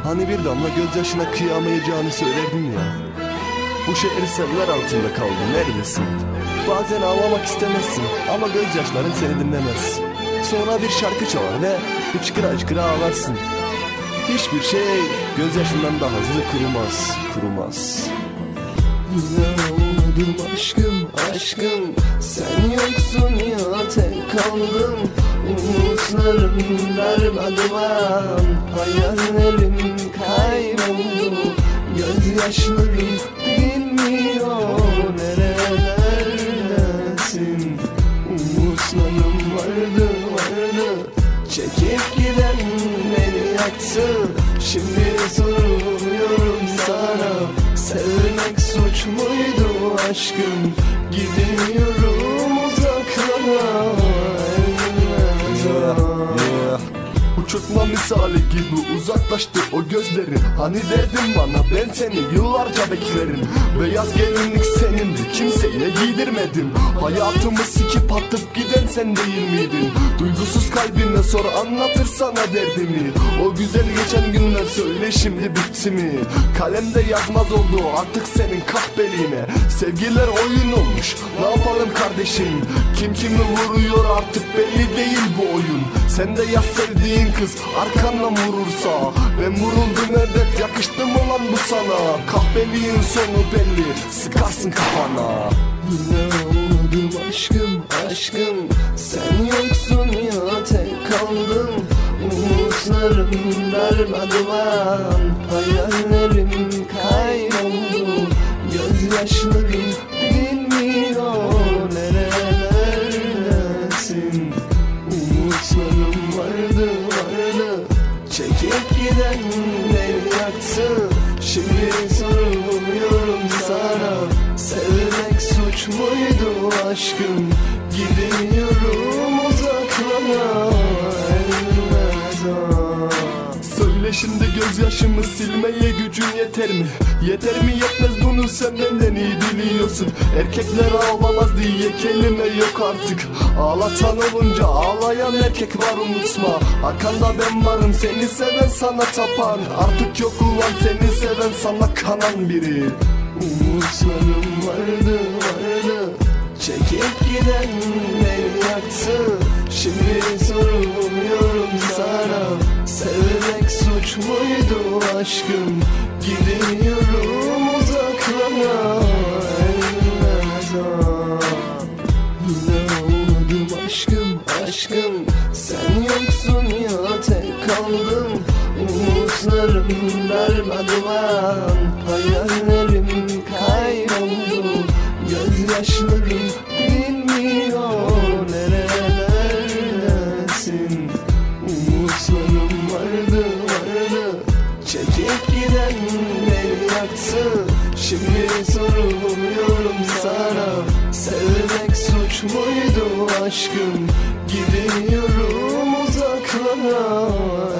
Hani bir damla gözyaşına kıyamayacağını söylerdin ya. Bu şehir seller altında kaldı, neredesin? Bazen ağlamak istemezsin ama gözyaşların seni dinlemez. Sonra bir şarkı çalar ve hıçkıra hıçkıra ağlarsın. Hiçbir şey gözyaşından daha hızlı kurumaz. Yine olmadım aşkım, aşkım. Sen yoksun ya, tek kaldım. Umutlarım darmadağın, hayallerim kayboldu. Gözyaşlarım bilmiyor nerelerdesin. Umutlarım vardı, çekip giden beni yaktı. Şimdi soruyorum sana, sevmek suç muydu aşkım? Gidiyorum uzaklara. Uçurtma misali gibi uzaklaştı o gözlerin. Hani derdin bana, ben seni yıllarca beklerim. Beyaz gelinlik senindi, kimseye giydirmedim. Hayatımı sikip atıp giden sen değil miydin? Duygusuz kalbine sor, anlatır sana derdimi. O güzel geçen günler söyle şimdi bitti mi? Kalemde yazmaz oldu artık senin kahpeliğine. Sevgiler oyun olmuş, ne yapalım kardeşim? Kim kimi vuruyor artık belli değil bu oyun. Sen de yaz sevdiğin kız arkandan vurursa, ben vuruldum evet, yakıştı mı lan bu sana? Kahpeliğin sonu belli, sıkarsın kafana. Yine olmadım aşkım, aşkım. Sen yoksun ya, tek kaldım. Umutlarım darmadağın, hayallerim kayboldu. Gözyaşlarım bilmiyor nerelerdesin. Umutlarım vardı, çekip giden beni yaktı. Şimdi soruyorum sana, sevmek suç muydu aşkım? Gidiyorum uzaklara, Söyle şimdi gözyaşımı silmeye gücün yeter mi? Yeter mi yetmez, bunu sen benden iyi biliyorsun. Erkekler ağlamaz diye kelime yok artık. Ağlatan olunca ağlayan erkek var, unutma. Arkanda ben varım, seni seven sana tapan. Artık yok ulan seni seven sana kanan biri. umutlarım vardı, çekip giden beni yaktı. Şimdi soruyorum sana, sevmek suç muydu aşkım? Gidiyorum uzaklara, yine olmadım aşkım, aşkım. Sen yoksun ya, tek kaldım. Umutlarım darmadağın, hayallerim kayboldu. Gözyaşlarım bilmiyor nerelerdesin. Umutlarım vardı, çekip giden beni yaktı. Şimdi soruyorum sana, sevmek suç muydu aşkım? Gidiyorum uzaklara.